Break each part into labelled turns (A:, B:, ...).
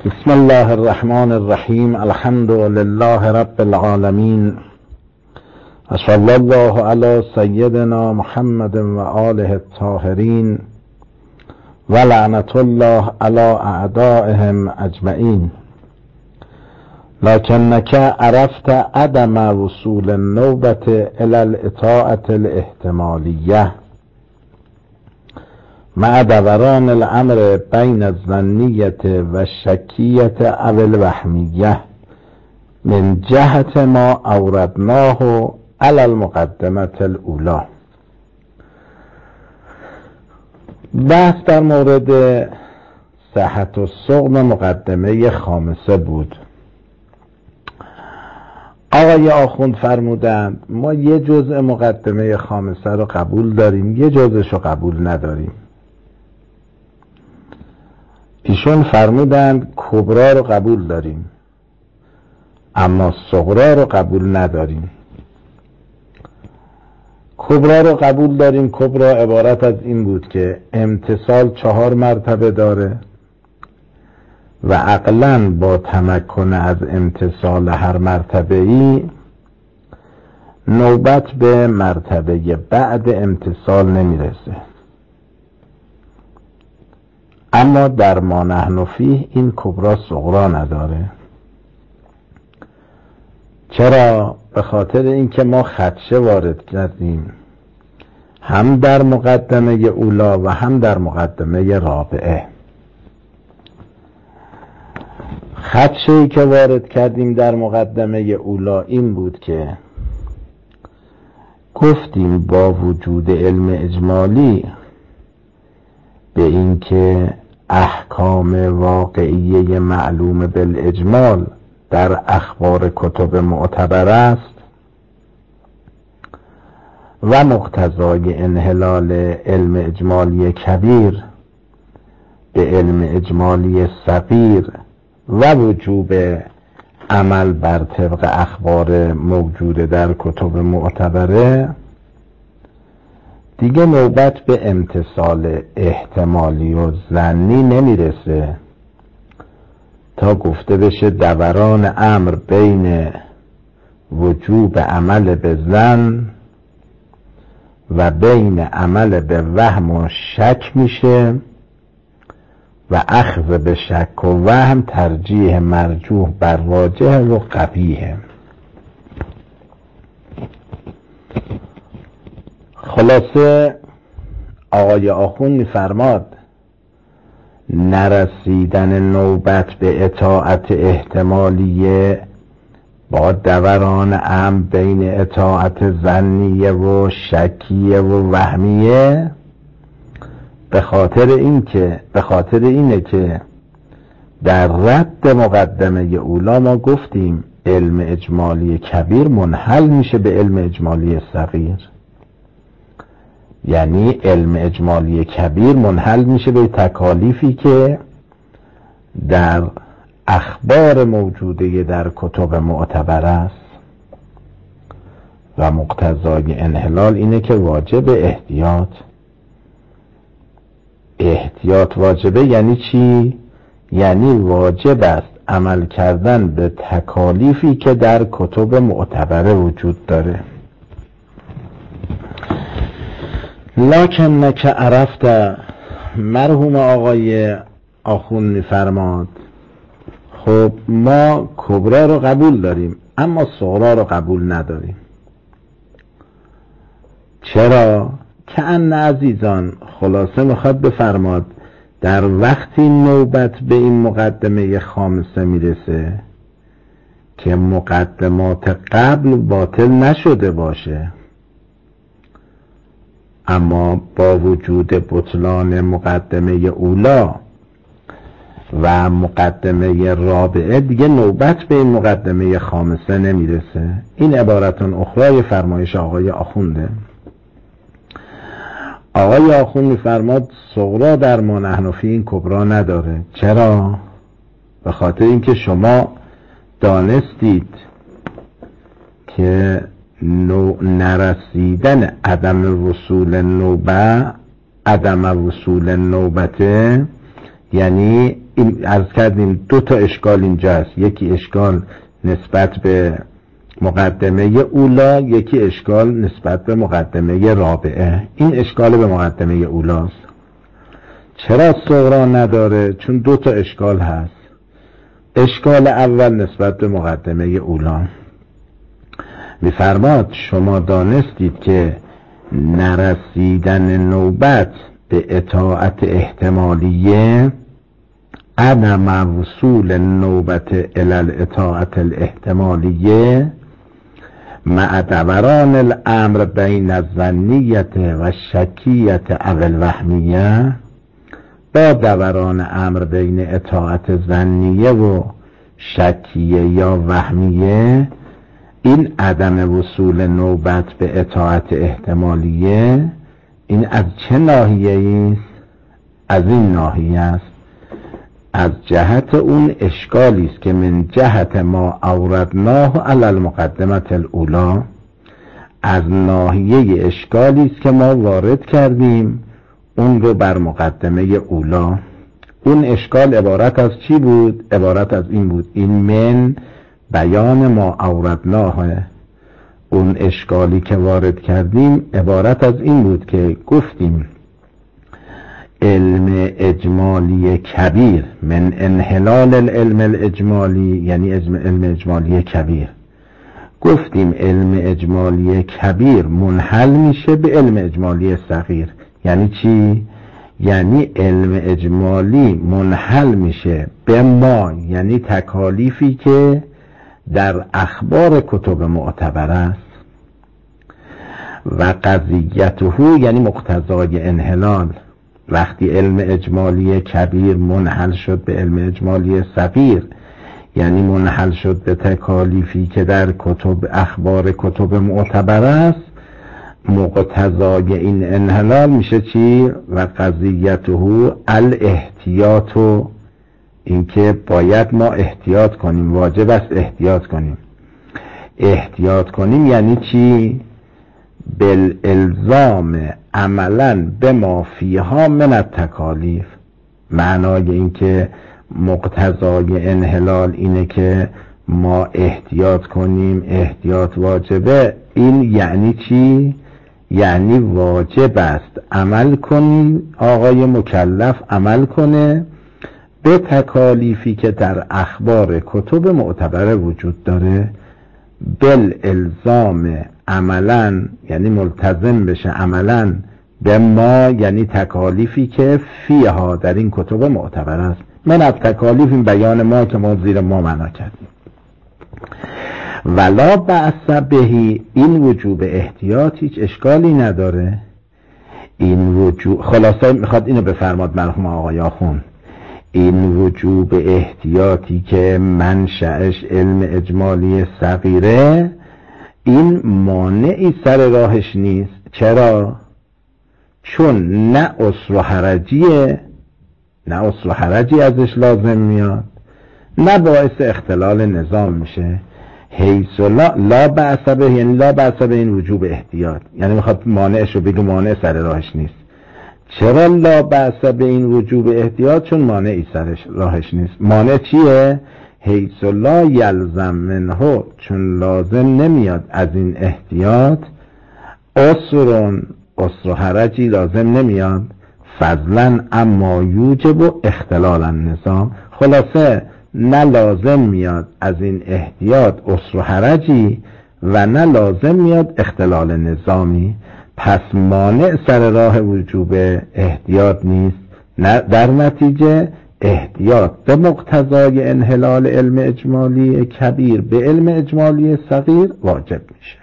A: بسم الله الرحمن الرحیم. الحمد لله رب العالمین و صلی الله علی سیدنا محمد و آله الطاهرین و لعنت الله علی اعدائهم اجمعین. لکنک عرفت عدم وصول النوبة الی الاطاعة الاحتمالیه مع دوران الامر بین الظنیت و شکیت او الوهمیه من جهت ما اوردناه علی المقدمة الاولی. بحث در مورد صحت السقم مقدمه خامسه بود. آقای آخوند فرمودند ما یه جزء مقدمه خامسه رو قبول داریم، یه جزءش رو قبول نداریم. ایشون فرمودند کبرا رو قبول داریم اما صغرا رو قبول نداریم. کبرا رو قبول داریم. کبرا عبارت از این بود که امتثال 4 مرتبه داره و عقلاً با تمکن از امتثال هر مرتبه ای نوبت به مرتبه بعد امتثال نمیرسه. اما در ما نحن فیه این کبرا صغرا نداره. چرا؟ به خاطر اینکه ما خدشه وارد کردیم هم در مقدمه اولا و هم در مقدمه رابعه. خدشه‌ای که وارد کردیم در مقدمه اولا این بود که گفتیم با وجود علم اجمالی به اینکه احکام واقعیه معلوم بالاجمال در اخبار کتب معتبر است و مقتضای انحلال علم اجمالی کبیر به علم اجمالی صغیر و وجوب عمل بر طبق اخبار موجوده در کتب معتبره، دیگه نوبت به امتثال احتمالی و ظنی نمیرسه تا گفته بشه دوران امر بین وجوب عمل به ظن و بین عمل به وهم و شک میشه و اخذ به شک و وهم ترجیح مرجوح بر راجح و قبیح. خلاصه آقای آخوند می‌فرماد نرسیدن نوبت به اطاعت احتمالیه با دوران امر بین اطاعت ظنیه و شکیه و وهمیه به خاطر اینه که در رد مقدمه اولا ما گفتیم علم اجمالی کبیر منحل میشه به علم اجمالی صغیر. یعنی علم اجمالی کبیر منحل میشه به تکالیفی که در اخبار موجوده در کتب معتبر است و مقتضای انحلال اینه که واجب احتیاط واجبه. یعنی چی؟ یعنی واجب است عمل کردن به تکالیفی که در کتب معتبره وجود داره. لکنک عرفت، مرحوم آقای آخوند می‌فرماد خب ما کبرا رو قبول داریم اما صغرا رو قبول نداریم. چرا؟ که ان عزیزان، خلاصه میخواد بفرماد در وقتی نوبت به این مقدمه خامسه میرسه که مقدمات قبل باطل نشده باشه اما با وجود بطلان مقدمه اولا و مقدمه رابعه دیگه نوبت به این مقدمه خامسه نمیرسه. این عبارتون اخرای فرمایش آقای آخونده. آقای آخوند میفرماد صغرا در ما نحن فیه این کبرا نداره. چرا؟ به خاطر اینکه شما دانستید که نرسیدن عدم وصول نوبته یعنی عرض کردیم دو تا اشکال اینجا هست، یکی اشکال نسبت به مقدمه اولا، یکی اشکال نسبت به مقدمه رابعه. این اشکال به مقدمه اولاست. چرا صغرا نداره؟ چون دو تا اشکال هست. اشکال اول نسبت به مقدمه اولا می‌فرماد شما دانستید که نرسیدن نوبت به اطاعت احتمالیه، عدم وصول نوبت الی الاطاعت الاحتمالیه مع دوران الامر بین الظنیت و شکیت او الوهمیه، با دوران امر بین اطاعت ظنیه و شکیه یا وهمیه، این عدم وصول نوبت به اطاعت احتمالیه این از چه ناحیه‌ای است؟ از این ناحیه است، از جهت اون اشکالی است که من جهت ما اوردناه علی المقدمه الاولی، از ناحیه اشکالی است که ما وارد کردیم اون رو بر مقدمه اولا. اون اشکال عبارت از چی بود؟ عبارت از این بود، این من بیان ما اوردناه. اون اشکالی که وارد کردیم عبارت از این بود که گفتیم علم اجمالی کبیر من انحلال العلم الاجمالی، یعنی علم اجمالی کبیر. گفتیم علم اجمالی کبیر منحل میشه به علم اجمالی صغیر. یعنی چی؟ یعنی علم اجمالی منحل میشه به ما، یعنی تکالیفی که در اخبار کتب معتبر است، و قضیته یعنی مقتضای انحلال. وقتی علم اجمالی کبیر منحل شد به علم اجمالی صغیر، یعنی منحل شد به تکالیفی که در اخبار کتب معتبر است، مقتضای این انحلال میشه چی؟ و قضیته الاحتیاط، اینکه باید ما احتیاط کنیم، واجب است احتیاط کنیم. احتیاط کنیم یعنی چی؟ بالالزام عملا به ما فیها من التکالیف. معنای این که مقتضای انحلال اینه که ما احتیاط کنیم، احتیاط واجبه. این یعنی چی؟ یعنی واجب است عمل کنیم، آقای مکلف عمل کنه به تکالیفی که در اخبار کتب معتبر وجود داره، بالالزام عملا یعنی ملتزم بشه عملا به ما، یعنی تکالیفی که فیها در این کتب معتبر است. من از تکالیف این بیان ما که ما زیر ما معنا کردیم. ولا بأس بهی، این وجوب احتیاط هیچ اشکالی نداره. این وجوب، خلاصه میخواد اینو بفرماد مرحوم آقای آخوند، این وجوب احتیاطی که منشأش علم اجمالی صغیره، این مانعی سر راهش نیست. چرا؟ چون نه عسر و حرجیه، نه عسر و حرجی ازش لازم میاد، نه باعث اختلال نظام میشه. حیث لا بأس به، یعنی لا بأس به این وجوب احتیاط، یعنی میخواد مانعش رو بگه مانع سر راهش نیست. چرا لا بأس به این وجوب احتیاط؟ چون مانعی سرش راهش نیست. مانع چیه؟ حیث لا یلزم منه، چون لازم نمیاد از این احتیاط عسر و حرجی لازم نمیاد، فضلا اما یوجب و اختلال النظام. خلاصه نه لازم میاد از این احتیاط عسر و حرجی و نه لازم میاد اختلال نظامی. پس مانع سر راه وجوب احتیاط نیست، نه در نتیجه احتیاط به مقتضای انحلال علم اجمالی کبیر به علم اجمالی صغیر واجب میشه.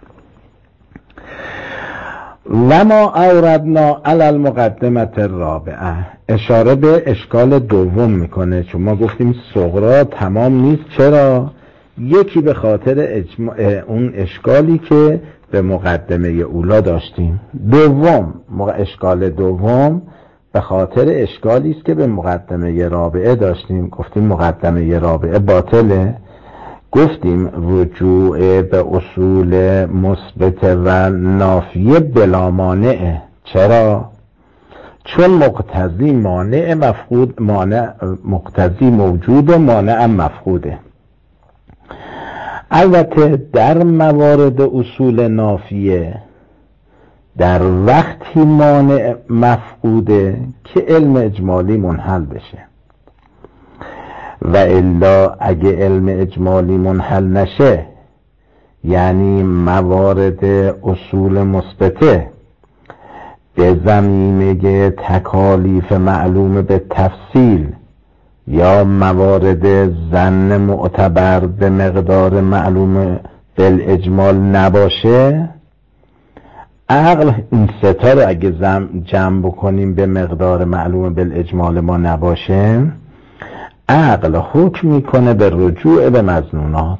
A: و ما اوردنا علی المقدمه الرابعه، اشاره به اشکال دوم میکنه، چون ما گفتیم صغرا تمام نیست. چرا؟ یکی به خاطر اون اشکالی که به مقدمه اولا داشتیم، دوم اشکال دوم به خاطر اشکالی است که به مقدمه رابعه داشتیم. گفتیم مقدمه رابعه باطله، گفتیم رجوع به اصول مثبت و نافیه بلا مانعه. چرا؟ چون مقتضی مانع مفقود، مقتضی موجود و مانع مفقوده. البته در موارد اصول نافیه در وقتی مانع مفقوده که علم اجمالی منحل بشه، و الا اگه علم اجمالی منحل نشه، یعنی موارد اصول مثبته به زمینه تکالیف معلوم به تفصیل یا موارد ظن معتبر به مقدار معلوم بالاجمال نباشه، عقل این ستا رو اگه جمع بکنیم به مقدار معلوم بالاجمال ما نباشه، عقل حکم میکنه به رجوع به مظنونات.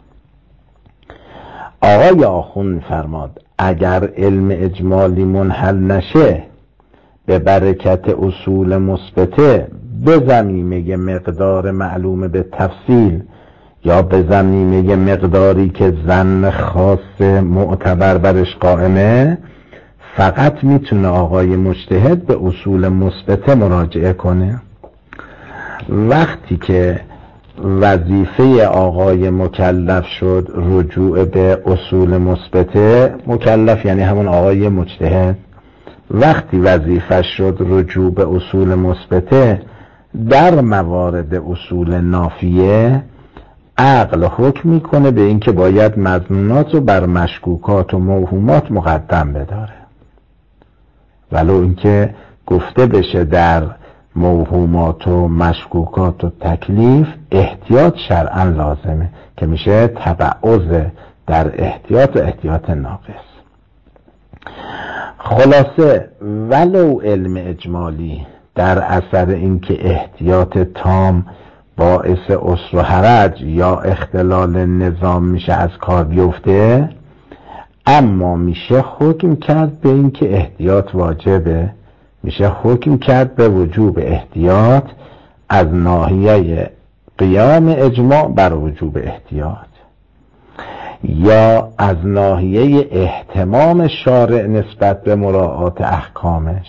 A: آقای آخوند فرماد اگر علم اجمالی منحل نشه به برکت اصول مثبته به زمینه مقدار معلوم به تفصیل یا به زمینه مقداری که ظن خاص معتبر برش قائمه، فقط میتونه آقای مجتهد به اصول مثبته مراجعه کنه. وقتی که وظیفه آقای مکلف شد رجوع به اصول مثبته، مکلف یعنی همون آقای مجتهد، وقتی وظیفه شد رجوع به اصول مثبته در موارد اصول نافیه، عقل حکم میکنه به اینکه باید مظنونات رو بر مشکوکات و موهومات مقدم بداره، ولو اینکه گفته بشه در موهومات و مشکوکات و تکلیف احتیاط شرعا لازمه که میشه تبعض در احتیاط و احتیاط ناقص. خلاصه ولو علم اجمالی در اثر اینکه احتیاط تام باعث عسر و حرج یا اختلال نظام میشه از کار بیفته، اما میشه حکم کرد به اینکه احتیاط واجبه، میشه حکم کرد به وجوب احتیاط از ناحیه قیام اجماع بر وجوب احتیاط، یا از ناحیه اهتمام شارع نسبت به مراعات احکامش،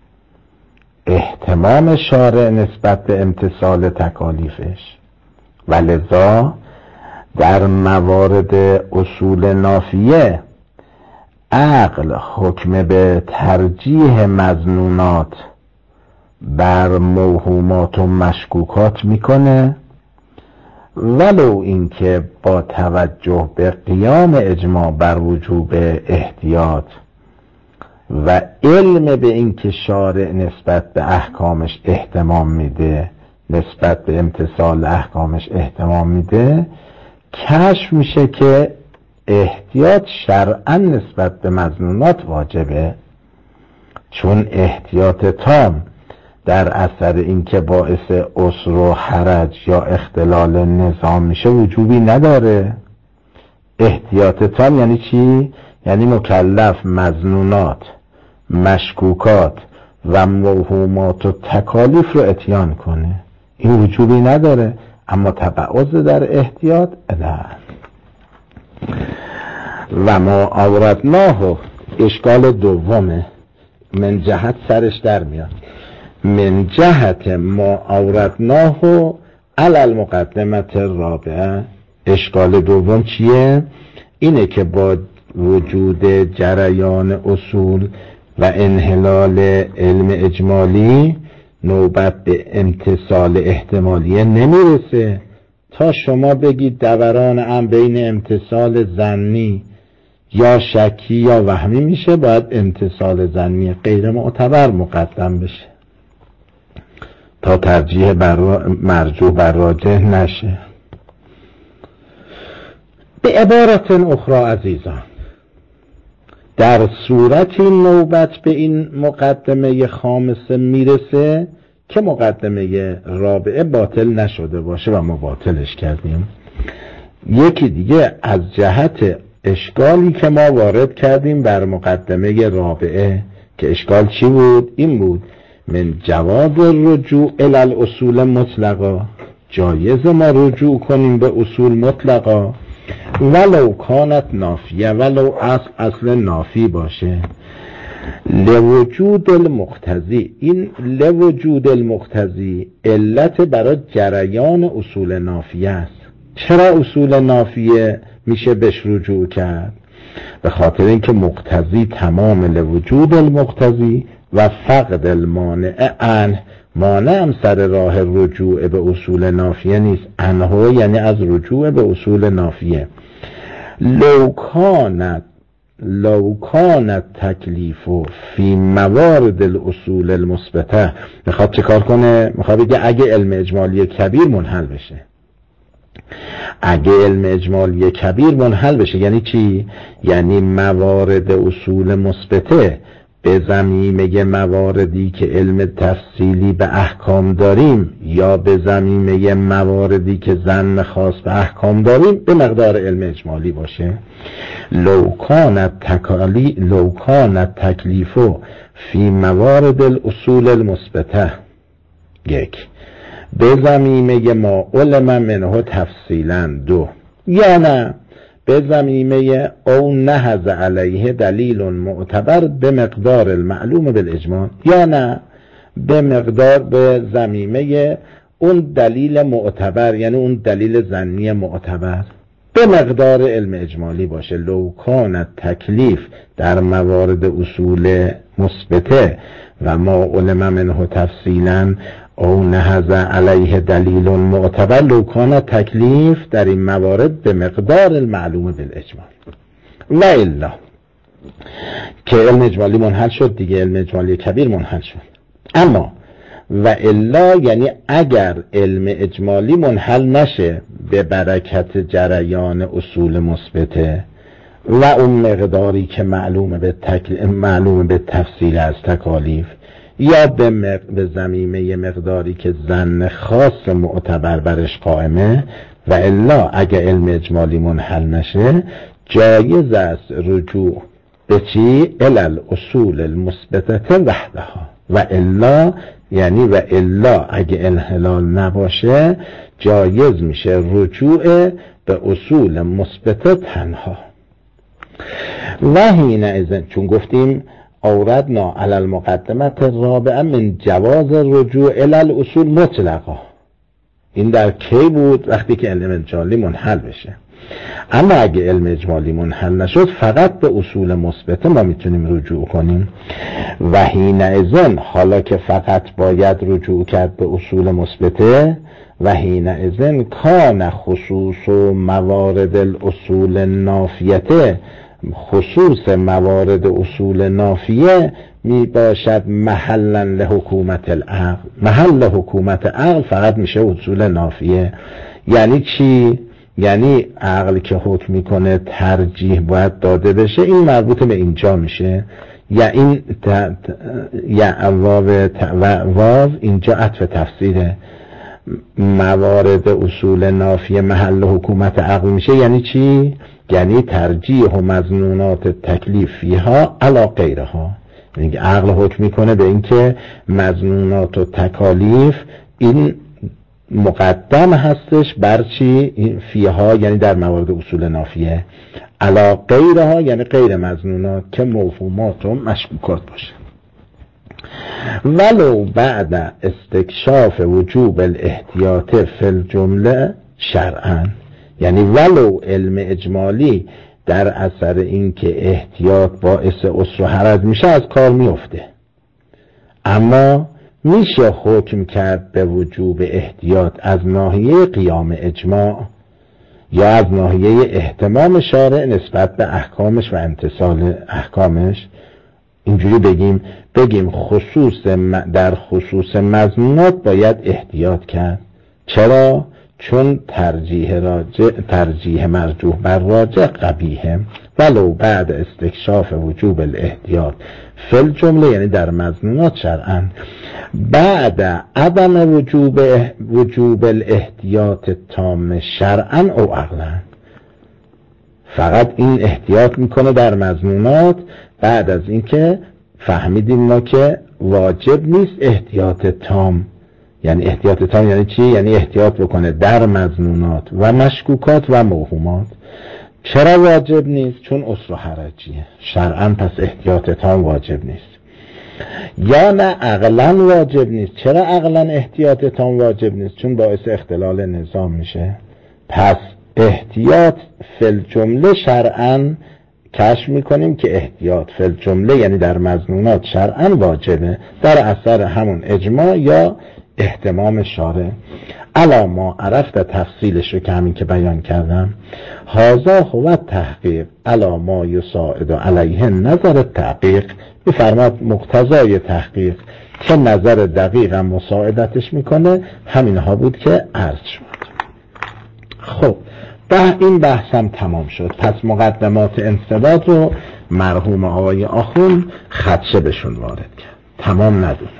A: اهتمام شارع نسبت به امتثال تکالیفش. ولذا در موارد اصول نافیه عقل حکم به ترجیح مظنونات بر موهومات و مشکوکات میکنه، ولو اینکه با توجه به قیام اجماع بر وجوب احتیاط و علم به اینکه شارع نسبت به احکامش اهتمام میده، نسبت به امتثال احکامش اهتمام میده، کشف میشه که احتیاط شرعا نسبت به مظنونات واجبه، چون احتیاط تام در اثر اینکه باعث عسر و حرج یا اختلال نظام میشه وجوبی نداره. احتیاط تام یعنی چی؟ یعنی مکلف مظنونات، مشکوکات و موهومات و تکالیف رو اتیان کنه، این وجوبی نداره، اما تبعض در احتیاط اداره. و ما آوردناه اشکال دومه، من جهت سرش در میاد، من جهت ما آوردناه علی المقدمت الرابعه. اشکال دوم چیه؟ اینه که با وجود جریان اصول و انحلال علم اجمالی نوبت به امتثال احتمالیه نمیرسه تا شما بگید دوران هم بین امتثال ظنی یا شکی یا وهمی میشه، باید امتثال ظنی غیر معتبر مقدم بشه تا ترجیح مرجوح بر راجح نشه. به عبارت اخرى عزیزان، در صورتی نوبت به این مقدمه خامسه میرسه که مقدمه رابعه باطل نشده باشه و ما باطلش کردیم. یکی دیگه از جهت اشکالی که ما وارد کردیم بر مقدمه رابعه، که اشکال چی بود؟ این بود من جواز رجوع الی الاصول مطلقا، جایز ما رجوع کنیم به اصول مطلقا ولو کانت نافیه، ولو اصل نافی باشه. لوجود المقتضی، این لوجود المقتضی علت برای جریان اصول نافیه است. چرا اصول نافیه میشه بهش رجوع کرد؟ به خاطر اینکه مقتضی تمام لوجود المقتضی و فقد المانع عنه، مانع هم سر راه رجوع به اصول نافیه نیست. عنه یعنی از رجوع به اصول نافیه. لو کانت تکلیف فی موارد الاصول المثبته، میخواد چه کار کنه؟ میخواد بگه اگه علم اجمالی کبیر منحل بشه، اگه علم اجمالی کبیر منحل بشه یعنی چی؟ یعنی موارد اصول مثبته به زمینه مواردی که علم تفصیلی به احکام داریم یا به زمینه مواردی که ظن خاص به احکام داریم به مقدار علم اجمالی باشه. لو کانت تکلیف فی موارد الاصول المثبته، یک، به زمینه ما علم منه تفصیلا، دو، یا نه به زمینه او نهض علیه دلیل معتبر به مقدار المعلوم بالاجماع، یا نه به مقدار به زمینه اون دلیل معتبر یعنی اون دلیل ظنی معتبر به مقدار علم اجمالی باشه. لو کانت تکلیف در موارد اصول مثبته و ما علم منه تفصیلا او نهض علیه دلیل معتبر، لو کانت تکلیف در این موارد به مقدار المعلوم بالاجماع. و الا که علم اجمالی منحل شد دیگه، علم اجمالی کبیر منحل شد. اما و الا یعنی اگر علم اجمالی منحل نشه به برکت جریان اصول مثبته و اون مقداری که معلوم به تفصیل از تکالیف، یا به زمینه مقداری که ظن خاص معتبر برش قائمه، و الا اگر علم اجمالی منحل نشه جایز است رجوع به چی؟ الال اصول المثبته وحدها. و الا یعنی و الا اگه انحلال نباشه جایز میشه رجوع به اصول مثبته تنها. و حینئذ، چون گفتیم اوردنا علی المقدمت الرابعه من جواز رجوع الی الاصول مطلقا، این در کی بود؟ وقتی که علم اجمالی منحل بشه. اما اگه علم اجمالی منحل نشد فقط به اصول مثبته ما میتونیم رجوع کنیم. و حینئذ، حالا که فقط باید رجوع کرد به اصول مثبته، و حینئذ کان خصوص موارد الاصول النافیه، خصوص موارد اصول نافیه می باشد محلا لحکومت العقل. محل حکومت عقل فقط میشه اصول نافیه. یعنی چی؟ یعنی عقل که حکم میکنه ترجیح باید داده بشه، این مربوط به اینجا میشه. یا این واو اینجا عطف تفسیره. موارد اصول نافیه محل حکومت عقل میشه یعنی چی؟ یعنی ترجیح و مظنونات تکلیف فیها علی غیرها. یعنی عقل حکم میکنه به اینکه مظنونات و تکالیف این مقدم هستش بر چی؟ فیها یعنی در موارد اصول نافیه، علی غیرها یعنی غیر مظنونات که موهومات و مشکوکات باشه. ولو بعد استکشاف وجوب الاحتیاط فی الجمله شرعا، یعنی ولو علم اجمالی در اثر اینکه احتیاط باعث عسر و حرج میشه از کار میفته، اما میشه حکم کرد به وجوب احتیاط از ناحیه قیام اجماع یا از ناحیه اهتمام شارع نسبت به احکامش و امتثال احکامش. اینجوری بگیم در خصوص مظنونات باید احتیاط کرد. چرا؟ چون ترجیح مرجوح بر راجح قبیحه. ولو بعد استکشاف وجوب الاحتیاط فی الجمله یعنی در مظنونات شرعا، بعد عدم وجوب الاحتیاط تام شرعا او عقلا. فقط این احتیاط میکنه در مظنونات بعد از اینکه فهمیدیم ما که واجب نیست احتیاط تام. یعنی احتیاط تام یعنی چی؟ یعنی احتیاط بکنه در مظنونات و مشکوکات و موهومات. چرا واجب نیست؟ چون اصل و حرجیه شرعاً، پس احتیاط تام واجب نیست. یا نه عقلاً واجب نیست. چرا عقلاً احتیاط تام واجب نیست؟ چون باعث اختلال نظام میشه. پس احتیاط فی جمله شرعاً کشف میکنیم که احتیاط فی جمله یعنی در مظنونات شرعاً واجبه در اثر همون اجماع یا اهتمام شارع. الا ما عرفت تفصیلش رو که همین که بیان کردم. هذا هو تحقیق الا ما یساعد علیه نظر تحقیق. بفرماد مقتضای تحقیق که نظر دقیق مساعدتش میکنه همینها بود که عرض شد. خب این بحثم تمام شد. پس مقدمات انضباط رو مرحوم آقای آخوند خدشه بهشون وارد کرد. تمام ندونستم.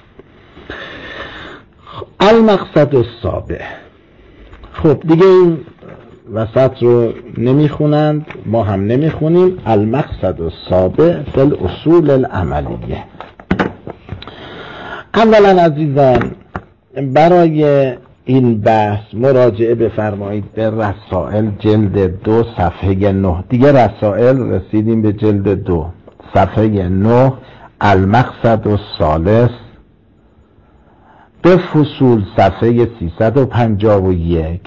A: المقصد السابع. خب دیگه این وسط رو نمیخونند، ما هم نمیخونیم. المقصد السابع فی الاصول العملیه. اولا عزیزان برای این بحث مراجعه بفرمایید به رسائل جلد 2 صفحه 9. دیگه رسائل رسیدیم به جلد 2 صفحه 9. المقصد الثالث به فصول صفحه 351.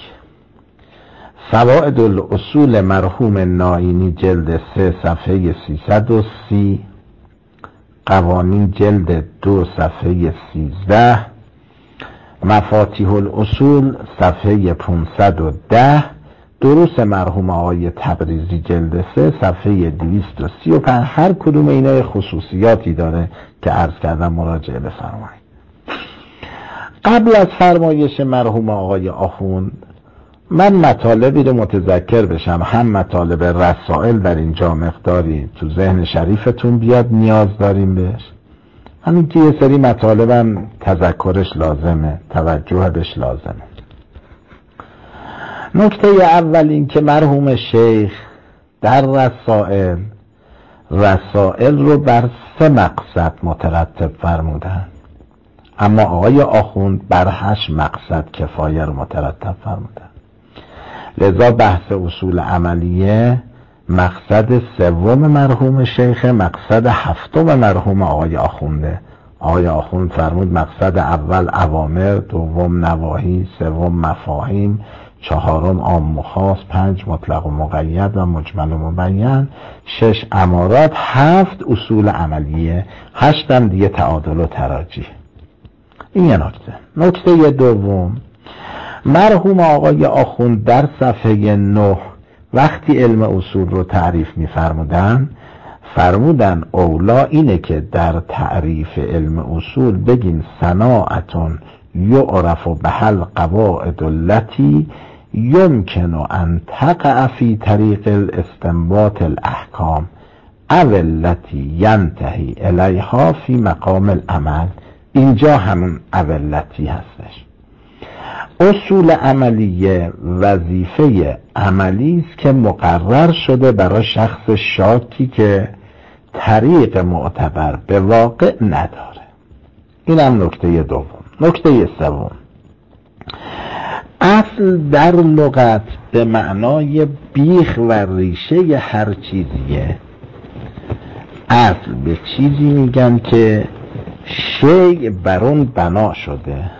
A: فوائد الاصول مرحوم ناینی جلد 3 صفحه 330. قوانین جلد 2 صفحه 13. مفاتیح الاصول صفحه 510. دروس مرحوم آقای تبریزی جلد 3 صفحه 235. هر کدوم اینا خصوصیاتی داره که عرض کردم، مراجعه بفرمایید. قبل از فرمایش مرحوم آقای آخوند من مطالبی رو متذکر بشم، هم مطالب رسائل در اینجا مقداری تو ذهن شریفتون بیاد، نیاز داریم بهش. همین که یه سری مطالبم تذکرش لازمه، توجه بهش لازمه. نکته اول این که مرحوم شیخ در رسائل رو بر 3 مقصد مترتب فرمودن، اما آقای آخوند بر 8 مقصد کفایه رو مترتب فرمودن. لذا بحث اصول عملیه مقصد 3 مرحوم شیخ، مقصد 7 مرحوم آقای آخونده. آقای آخوند فرمود مقصد اول اوامر، 2 نواهی، 3 مفاهیم، 4 عام و خاص، 5 مطلق و مقید و مجمل و مبین، 6 امارات، 7 اصول عملیه، 8 هم دیگه تعادل و تراجیح. این یه نکته. نکته دوم، مرحوم آقای آخوند در صفحه 9 وقتی علم اصول رو تعریف فرمودن اولا اینه که در تعریف علم اصول بگیم صناعتون یعرف بحل قواعد التي یمکن ان تقع فی طریق الاستنباط الاحکام او التي ینتهی الیها فی مقام العمل. اینجا همون اولتی هستش. اصول عملیه وظیفه عملی است که مقرر شده برای شخص شاکی که طریق معتبر به واقع نداره. این هم نکته دوم. نکته سوم، اصل در لغت به معنای بیخ و ریشه هر چیزیه. اصل به چیزی میگن که شیء بر اون بنا شده.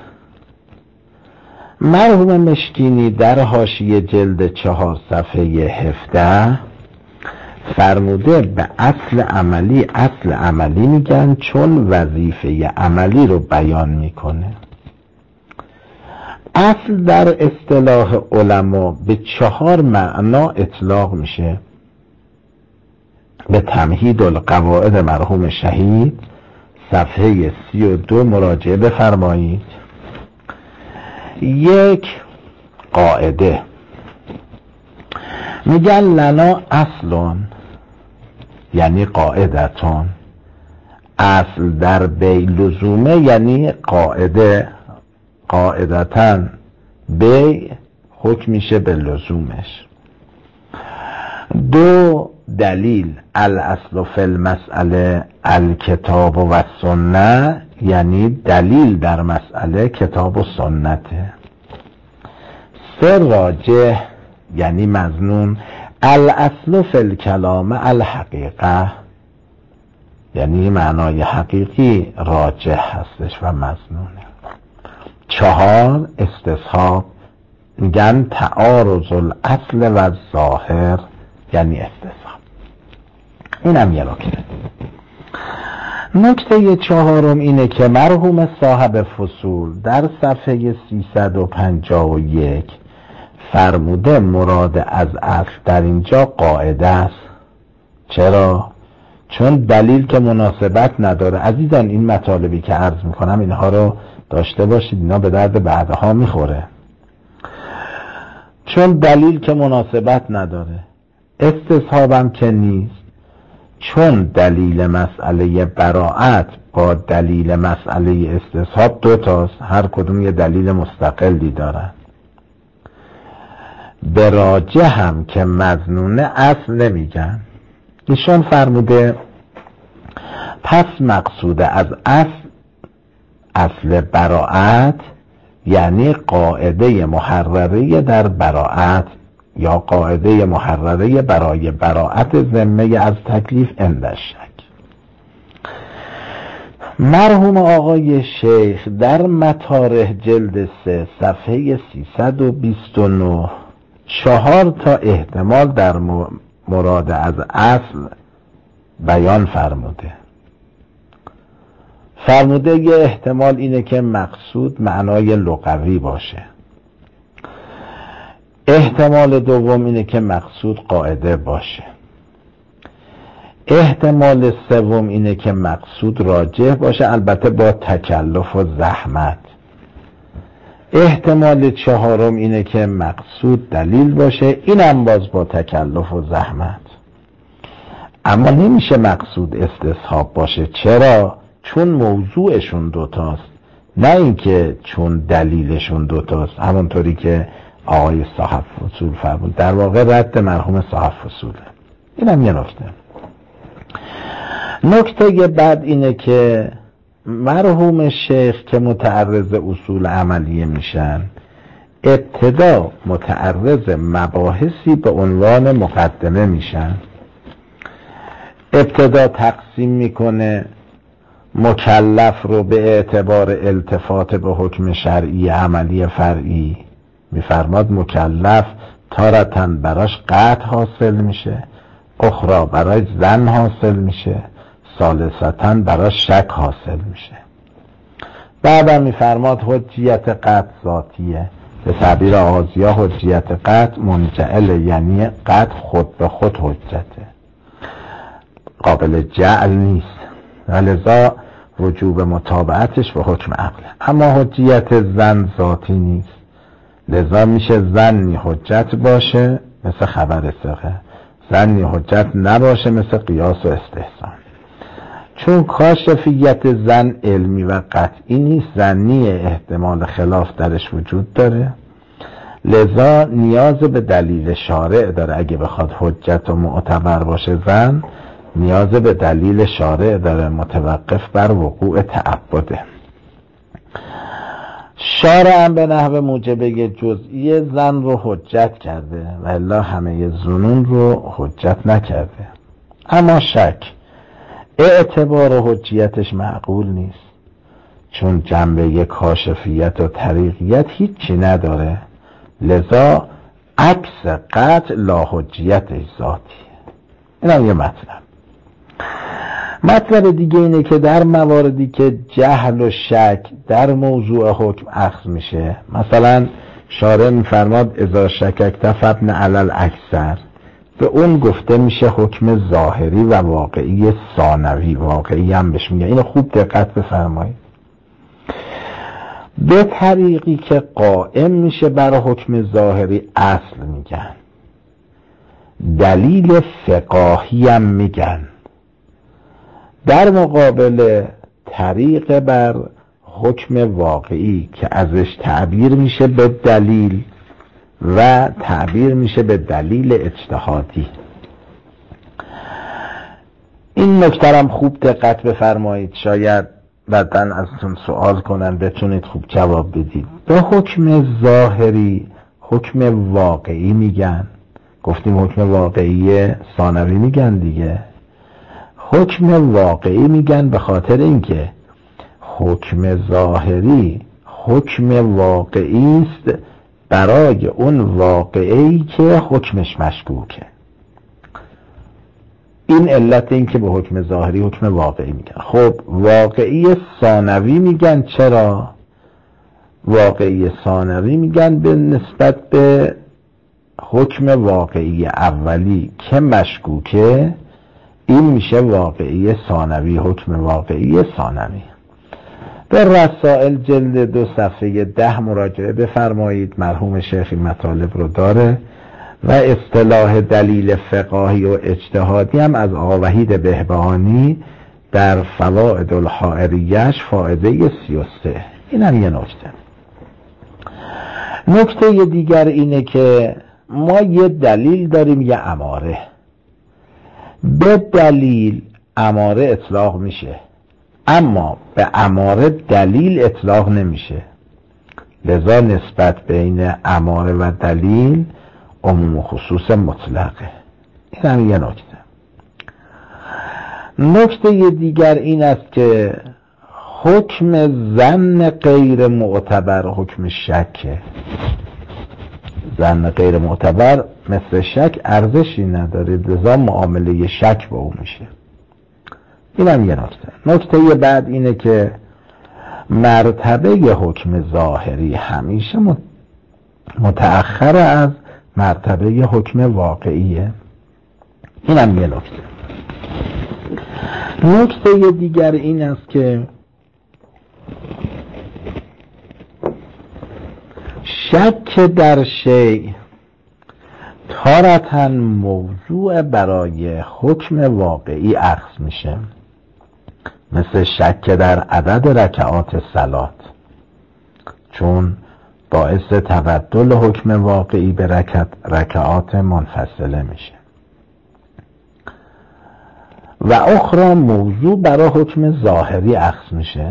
A: مرحوم مشکینی در حاشیه جلد 4 صفحه 17 فرموده به اصل عملی میگن چون وظیفه عملی رو بیان میکنه. اصل در اصطلاح علما به 4 معنا اطلاق میشه. به تمهید القواعد مرحوم شهید صفحه 32 مراجعه بفرمایید. 1 قاعده میگن لنا اصلون یعنی قاعدتون. اصل در بی لزومه یعنی قاعدتاً بی حکم میشه به لزومش. 2 دلیل الاصل فی المسئله الکتاب و سنه یعنی دلیل در مسئله کتاب و سنته. 3 راجح یعنی مظنون الاصل فی الکلام الحقیقه، یعنی معنای حقیقی راجح هستش و مظنونه. 4 استصحاب، میگن تعارض الاصل و ظاهر، یعنی استصحاب. اینم یه نکته. نکته 4 اینه که مرحوم صاحب فصول در صفحه 351 فرموده مراد از اصل در اینجا قاعده است. چرا؟ چون دلیل که مناسبت نداره. عزیزان این مطالبی که عرض میکنم اینها رو داشته باشید، اینا به درد بعدها میخوره. چون دلیل که مناسبت نداره، استصحابم که نیست. چون دلیل مسئله براءت با دلیل مسئله استصحاب 2 تاست، هر کدوم یه دلیل مستقلی دارن. به راجح هم که مظنونه اصل نمیگن. ایشان فرموده پس مقصود از اصل براءت یعنی قاعده محرره در براءت یا قاعده محرره برای براءت ذمه از تکلیف عند شک. مرحوم آقای شیخ در مطارح جلد 3 صفحه 329 4 تا احتمال در مراد از اصل بیان فرموده یه احتمال اینه که مقصود معنای لغوی باشه. احتمال دوم اینه که مقصود قاعده باشه. احتمال سوم اینه که مقصود راجح باشه، البته با تکلف و زحمت. احتمال 4 اینه که مقصود دلیل باشه، اینم باز با تکلف و زحمت. اما نمیشه مقصود استصحاب باشه. چرا؟ چون موضوعشون 2 تاست، نه اینکه چون دلیلشون 2 تاست. همونطوری که آقای صاحب فصول فرمود، در واقع رد مرحوم صاحب فصوله. اینم یه نکته بعد اینه که مرحوم شیخ که متعرض اصول عملیه میشن، ابتدا متعرض مباحثی به عنوان مقدمه میشن. ابتدا تقسیم میکنه مکلف رو به اعتبار التفات به حکم شرعی عملی فرعی. میفرماد مکلف تارتاً براش قطع حاصل میشه، اخرى براش ظن حاصل میشه، ثالثتاً براش شک حاصل میشه. بعدم میفرماد حجیت قطع ذاتیه. به تعبیر آغازی‌ها حجیت قطع منجعل، یعنی قطع خود به خود حجته، قابل جعل نیست، ولذا وجوب متابعتش به حکم عقل. اما حجیت ظن ذاتی نیست، لذا میشه ظنی حجت باشه مثل خبر ثقه، ظنی حجت نباشه مثل قیاس و استحسان. چون کاشفیت ظن علمی و قطعی نیست، ظنی احتمال خلاف درش وجود داره، لذا نیاز به دلیل شارع داره. اگه بخواد حجت و معتبر باشه ظن، نیاز به دلیل شارع داره متوقف بر وقوع تعبده. شارع هم به نحو موجبه جزئی ظن رو حجت کرده و الا همه ظنون رو حجت نکرده. اما شک اعتبار و حجیتش معقول نیست، چون جنبه کاشفیت و طریقیت هیچی نداره، لذا عکس قطع لا حجیتش ذاتیه. این هم یه مطلب دیگه اینه که در مواردی که جهل و شک در موضوع حکم اخذ میشه، مثلا شارع میفرماد اذا شککت فابن علی الاکثر، به اون گفته میشه حکم ظاهری و واقعی ثانوی، واقعی هم بهش میگه. اینو خوب دقت بفرمایید. به طریقی که قائم میشه برای حکم ظاهری اصل میگن، دلیل فقاهی هم میگن. در مقابل طریق بر حکم واقعی که ازش تعبیر میشه به دلیل و تعبیر میشه به دلیل اجتهادی. این نکترم خوب دقت بفرمایید، شاید بعداً ازتون سوال کنن بتونید خوب جواب بدید. به حکم ظاهری حکم واقعی میگن، گفتیم حکم واقعی ثانوی میگن دیگه. حکم واقعی میگن به خاطر اینکه حکم ظاهری حکم واقعی است برای اون واقعی که حکمش مشکوکه. این علت این که به حکم ظاهری حکم واقعی میگن. خب واقعی ثانوی میگن چرا؟ واقعی ثانوی میگن به نسبت به حکم واقعی اولی که مشکوکه، این میشه واقعی ثانوی، حکم واقعی ثانوی. به رسائل جلد 2 صفحه 10 مراجعه بفرمایید، مرحوم شیخ مطالب رو داره. و اصطلاح دلیل فقاهی و اجتهادی هم از آقا وحید بهبهانی در فوائد الحائریه‌اش فائده 33. این هم یه نکته. نکته دیگر اینه که ما یه دلیل داریم، یه اماره. به دلیل اماره اطلاق میشه، اما به اماره دلیل اطلاق نمیشه. لذا نسبت بین اماره و دلیل عموم و خصوص مطلقه. این هم یه نکته. نکته دیگر این است که حکم ظن غیر معتبر حکم شکه. ظن غیر معتبر مثل شک ارزشی نداره، لذا معامله شک با او میشه. این هم یه نکته. نکته بعد اینه که مرتبه حکم ظاهری همیشه متأخر از مرتبه حکم واقعیه. این هم یه نکته. نکته دیگر این است که شک در شیء تارتاً موضوع برای حکم واقعی اخذ میشه، مثل شک در عدد رکعات صلات، چون باعث تبدل حکم واقعی به رکعات منفصله میشه. و اخرى موضوع برای حکم ظاهری اخذ میشه.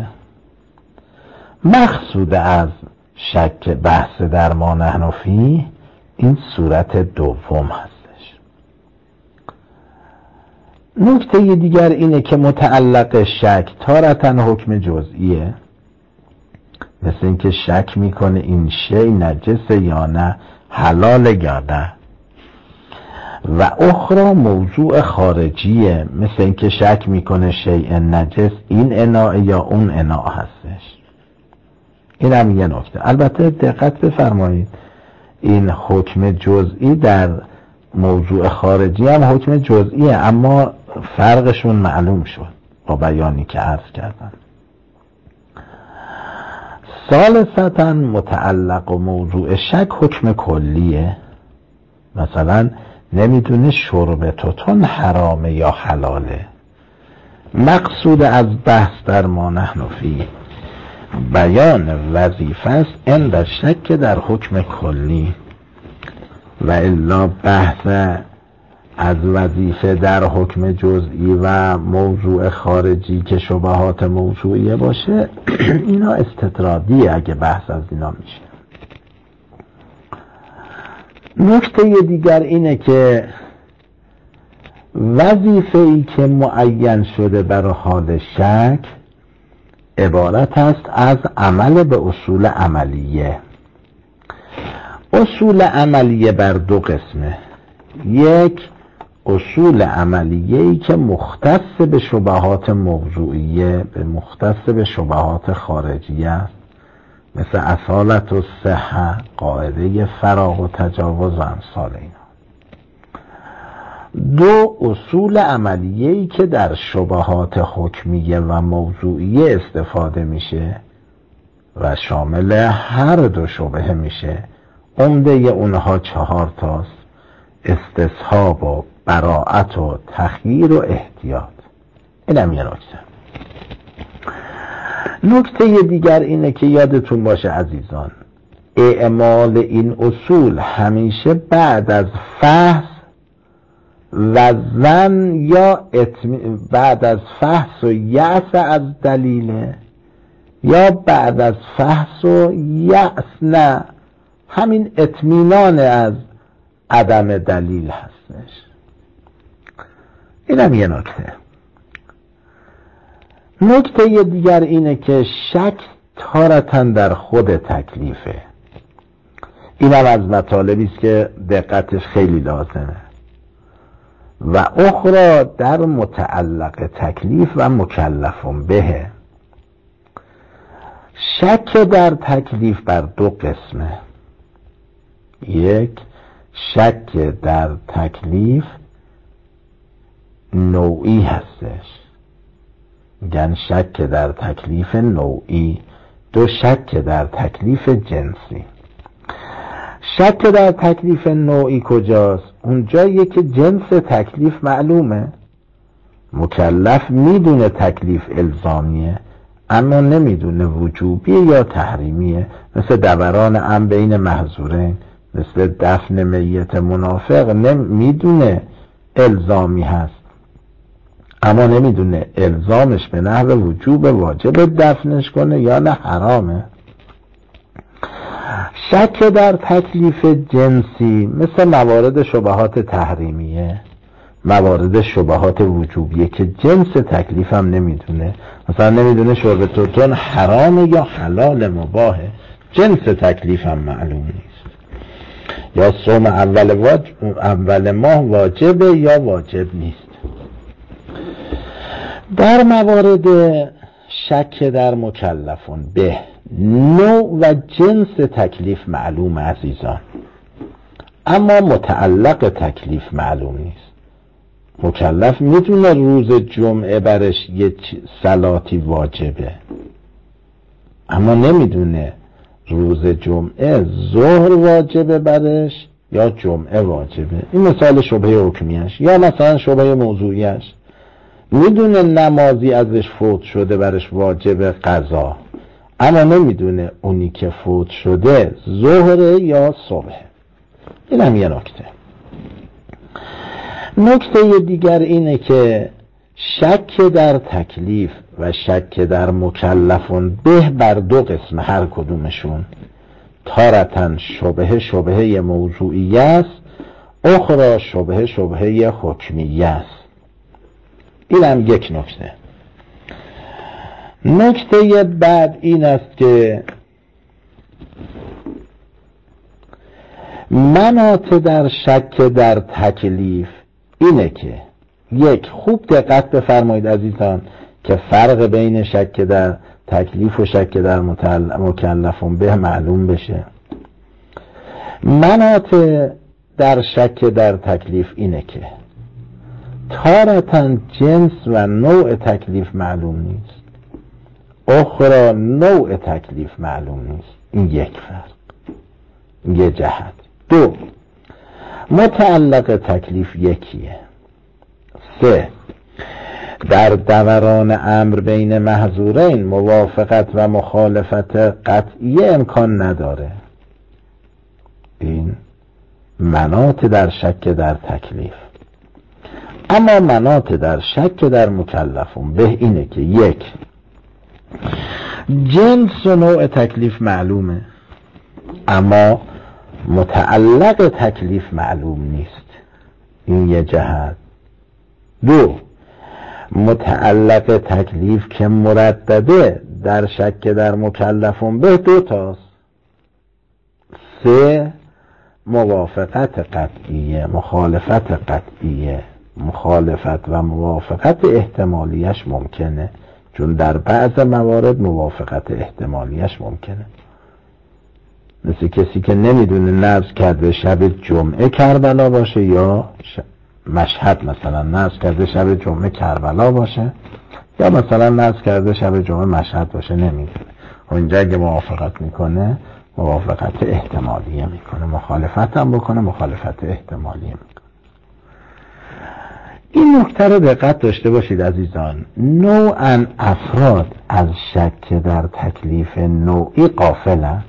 A: مقصود از شک بحث در ما نحن فیه این صورت دوم هستش. نکته دیگر اینه که متعلق شک تارتاً حکم جزئیه، مثل اینکه شک میکنه این شی نجسه یا نه، حلال یا نه. و اخرى موضوع خارجیه، مثل اینکه شک میکنه شیء نجس این اناء یا اون اناء هستش. این هم یه نکته. البته دقت بفرمایید، این حکم جزئی در موضوع خارجی هم حکم جزئیه، اما فرقشون معلوم شد با بیانی که عرض کردم. ثالثاً متعلق و موضوع شک حکم کلیه. مثلا نمیدونه شرب توتون حرامه یا حلاله. مقصود از بحث در ما نحن فیه بیان وظیفه است این در شک در حکم کلی، و الا بحث از وظیفه در حکم جزئی و موضوع خارجی که شبهات موضوعیه باشه اینا استطرادیه اگه بحث از اینا میشه. نکته دیگر اینه که وظیفه‌ای که معین شده برای حال شک عبارت است از عمل به اصول عملیه. اصول عملیه بر دو قسمه. یک، اصول عملیه‌ای که مختص به شبهات موضوعیه، به مختص به شبهات خارجیه است، مثل اصالت و صحه، قاعده فراغ و تجاوز و امثال اینا. دو، اصول عملیه‌ای که در شبهات حکمیه و موضوعیه استفاده میشه و شامل هر دو شبهه میشه. عمده اونها 4 تاست: استصحاب و براءت و تخییر و احتیاط. اینم یه نکته. نکته دیگر اینه که یادتون باشه عزیزان، اعمال این اصول همیشه بعد از فحص و ظن یا بعد از فحص و یأس از دلیله، یا بعد از فحص و یأس نه، همین اطمینان از عدم دلیل هستش. اینم یه نکته. نکته دیگر اینه که شک تارتاً در خود تکلیفه. اینم از مطالبی است که دقتش خیلی لازمه. و اخرى در متعلق تکلیف و مکلفون به. شک در تکلیف بر دو قسمه. یک، شک در تکلیف نوعی هستش، میگن شک در تکلیف نوعی. دو، شک در تکلیف جنسی. شک در تکلیف نوعی کجاست؟ اونجاییه که جنس تکلیف معلومه، مکلف میدونه تکلیف الزامیه اما نمیدونه وجوبیه یا تحریمیه، مثل دوران امر بین محظورین، مثل دفن میت منافق. میدونه الزامی هست اما نمیدونه الزامش به نحو وجوب واجب دفنش کنه یا نه حرامه. شک در تکلیف جنسی مثل موارد شبهات تحریمیه، موارد شبهات وجوبیه که جنس تکلیف هم نمیدونه. مثلا نمیدونه شرب توتون حرامه یا حلال مباهه، جنس تکلیف هم معلوم نیست. یا صوم اول ماه واجبه یا واجب نیست. در موارد شک در مکلفون به، نوع و جنس تکلیف معلوم عزیزان، اما متعلق تکلیف معلوم نیست. مکلف میتونه روز جمعه برش یه صلاتی واجبه اما نمیدونه روز جمعه ظهر واجبه برش یا جمعه واجبه. این مثال شبهه حکمیش. یا مثلا شبهه موضوعیش، میدونه نمازی ازش فوت شده برش واجب قضا اما نمیدونه اونی که فوت شده ظهر یا صبح. این هم یه نکته. نکته دیگر اینه که شک در تکلیف و شک در مکلفون به بر دو قسم هر کدومشون. تارتاً شبهه موضوعی است، اخرى شبهه حکمی است. این هم یک نکته. نکته بعد این است که مناط در شک در تکلیف اینه که یک، خوب دقت بفرمایید عزیزان که فرق بین شک در تکلیف و شک در مکلفون به معلوم بشه. مناط در شک در تکلیف اینه که تارتاً جنس و نوع تکلیف معلوم نیست، اخرى نوع تکلیف معلوم نیست. این یک فرق، یه جهت. دو، متعلق تکلیف یکیه. سه، در دوران امر بین محظورین موافقت و مخالفت قطعی امکان نداره. این مناط در شک در تکلیف. اما مناط در شک در مکلفون به اینه که یک، جنس و نوع تکلیف معلومه اما متعلق تکلیف معلوم نیست. این یه جهت. دو، متعلق تکلیف که مردده در شک در مکلفون به دو تاست. سه، موافقت قطعیه، مخالفت قطعیه. مخالفت و موافقت احتمالیش ممکنه، چون در بعض موارد موافقت احتمالیش ممکنه. مثل کسی که نمیدونه نذر کرده شب جمعه کربلا باشه یا مشهد، مثلا نذر کرده شب جمعه کربلا باشه یا مثلا نذر کرده شب جمعه مشهد باشه، نمیدونه. اونجا اگه موافقت میکنه موافقت احتمالیه میکنه، مخالفت هم بکنه مخالفت احتمالیه میکنه. این نکته رو دقت داشته باشید عزیزان. نوعاً افراد از شک در تکلیف نوعی غافلند،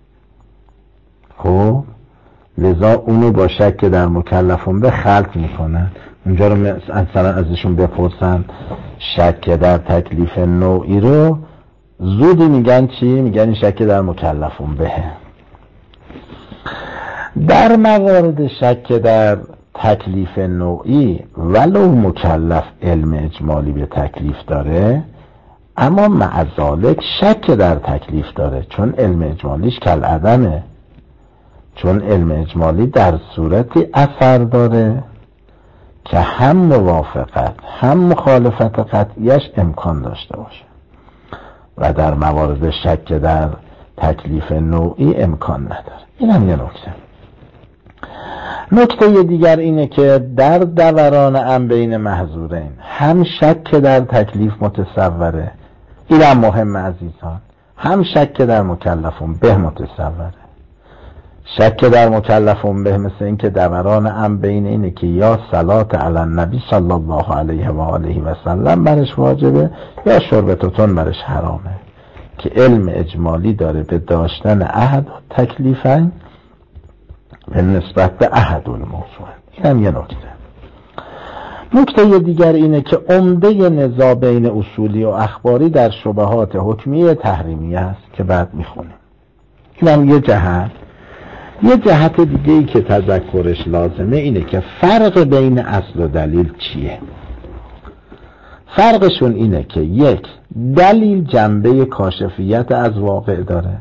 A: خب لذا اونو با شک در مکلفون به خلط میکنن. اونجا رو مثلا ازشون بپرسن شک در تکلیف نوعی رو زودی میگن چی؟ میگن این شک در مکلفون به. در موارد شک در تکلیف نوعی ولو مکلف علم اجمالی به تکلیف داره، اما مع ذالک شک در تکلیف داره، چون علم اجمالیش کالعدمه، چون علم اجمالی در صورتی اثر داره که هم موافقت هم مخالفت قطعیش امکان داشته باشه و در موارد شک در تکلیف نوعی امکان نداره. این هم یه نکته دیگر اینه که در دوران امر بین محظورین هم شک در تکلیف متصوره، این هم مهم عزیزان، هم شک در مکلفون به متصوره. شک در مکلفون به مثل این که دوران امر بین اینه که یا صلات علی النبی صلی الله علیه و آله و سلم برش واجبه یا شربتتون برش حرامه، که علم اجمالی داره به داشتن احد و تکلیفن به نسبت به احد الموضوع. این هم یه نکته دیگر اینه که عمده نزاع بین اصولی و اخباری در شبهات حکمی تحریمی است که بعد میخونیم. این هم یه جهت دیگه ای که تذکرش لازمه اینه که فرق بین اصل و دلیل چیه. فرقشون اینه که یک، دلیل جنبه کاشفیت از واقع داره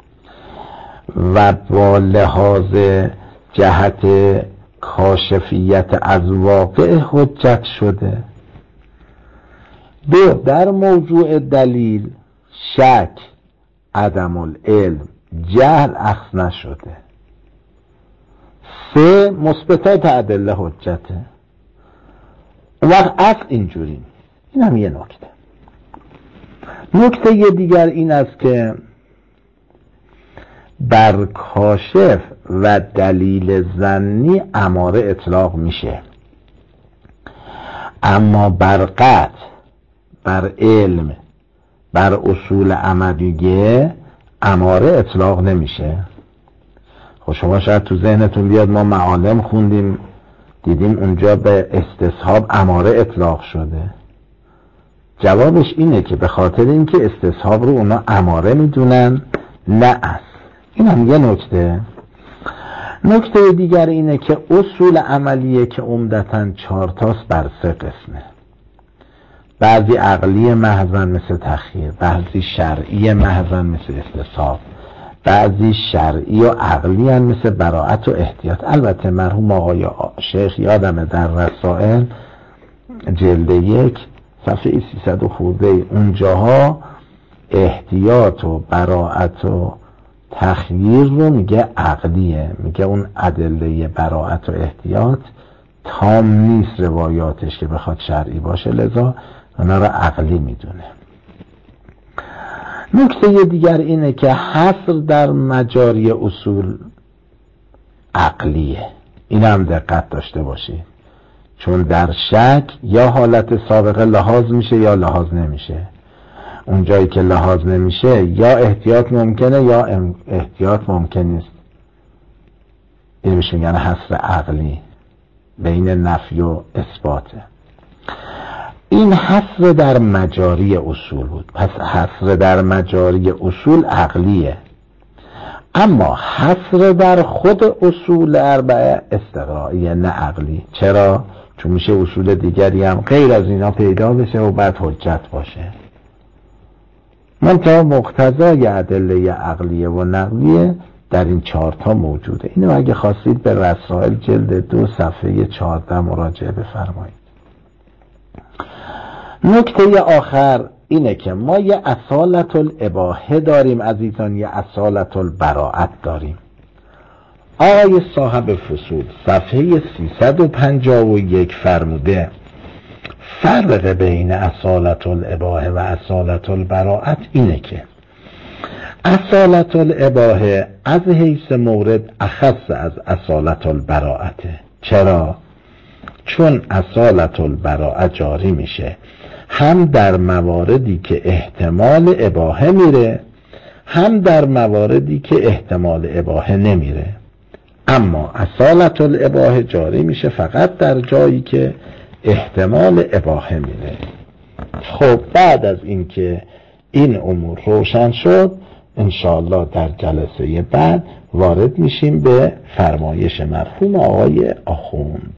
A: و با لحاظ جهت کاشفیت از واقع حجت شده. دو، در موضوع دلیل شک، عدم العلم، جهل اخذ نشده. سه، مثبتات ادله حجته. اون وقت اصل اینجوری. این هم یه نکته دیگر این است که بر کاشف و دلیل ظنی اماره اطلاق میشه، اما بر قطع، بر علم، بر اصول عملیه اماره اطلاق نمیشه. خب شما شاید تو ذهنتون بیاد ما معالم خوندیم دیدیم اونجا به استصحاب اماره اطلاق شده. جوابش اینه که به خاطر اینکه استصحاب رو اونا اماره میدونن نه اصل. این هم یه نکته دیگر اینه که اصول عملیه که عمدتاً 4 تاست بر 3 قسمه. بعضی عقلی محضن مثل تخییر، بعضی شرعی محضن مثل استصحاب، بعضی شرعی و عقلی هم مثل براعت و احتیاط. البته مرحوم آقای شیخ یادمه در رسائل جلد 1 صفحه 300 خورده اونجاها احتیاط و براعت و تخییر رو میگه عقلیه، میگه اون ادله براعت و احتیاط تام نیست روایاتش که بخواد شرعی باشه، لذا اونا رو عقلی میدونه. نکته دیگر اینه که حصر در مجاری اصول عقلیه. این هم دقت داشته باشید، چون در شک یا حالت سابقه لحاظ میشه یا لحاظ نمیشه. اون جایی که لحاظ نمیشه یا احتیاط ممکنه یا احتیاط ممکن نیست. این میشه میگن حصر عقلی بین نفی و اثباته. این حصر در مجاری اصول بود. پس حصر در مجاری اصول عقلیه، اما حصر در خود اصول اربعه استقرائیه نه عقلی. چرا؟ چون میشه اصول دیگری هم غیر از اینا پیدا بشه و بعد حجت باشه. منتها مقتضای ادله عقلیه و نقلیه در این 4 تا موجوده. اینو اگه خواستید به رسائل جلد 2 صفحه 14 مراجعه بفرمایید. نکته آخر اینه که ما یه اصالت الاباحه داریم عزیزان، یه اصالت البراعت داریم. آقای صاحب فصول صفحه 351 فرموده فرق بین اصالت الاباحه و اصالت البراعت اینه که اصالت الاباحه از حیث مورد اخص از اصالت البراعته. چرا؟ چون اصالت البراعه جاری میشه هم در مواردی که احتمال اباحه میره، هم در مواردی که احتمال اباحه نمیره. اما اصالت الاباحه جاری میشه فقط در جایی که احتمال اباحه میره. خب بعد از اینکه این امور روشن شد، انشاءالله در جلسه بعد وارد میشیم به فرمایش مرحوم آقای آخوند.